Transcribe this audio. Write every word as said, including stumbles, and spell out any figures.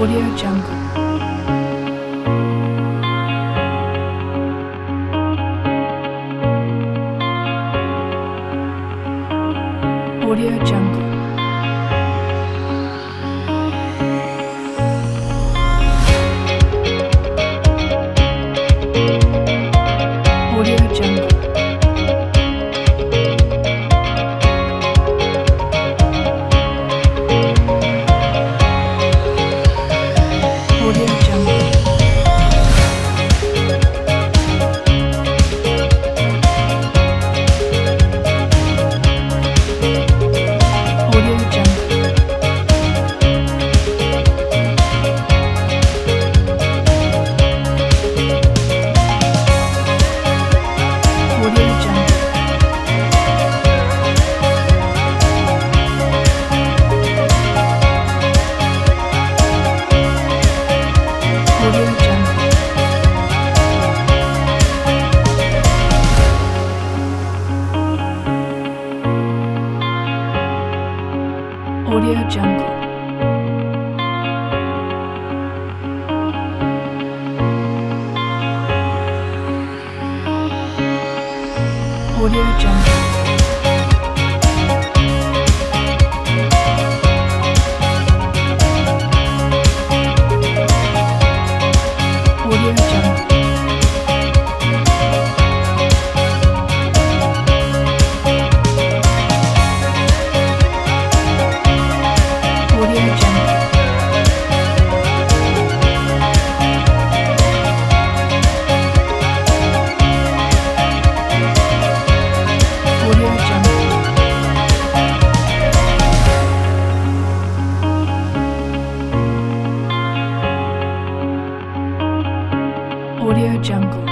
Audio Jungle. Audio Jungle. Audio Jungle. Audio Jungle. Audio Jungle. Audio Jungle. Audio Jungle. Audio Jungle. Audio Jungle. Audio Jungle. Audio Jungle. Audio Jungle. Audio Jungle.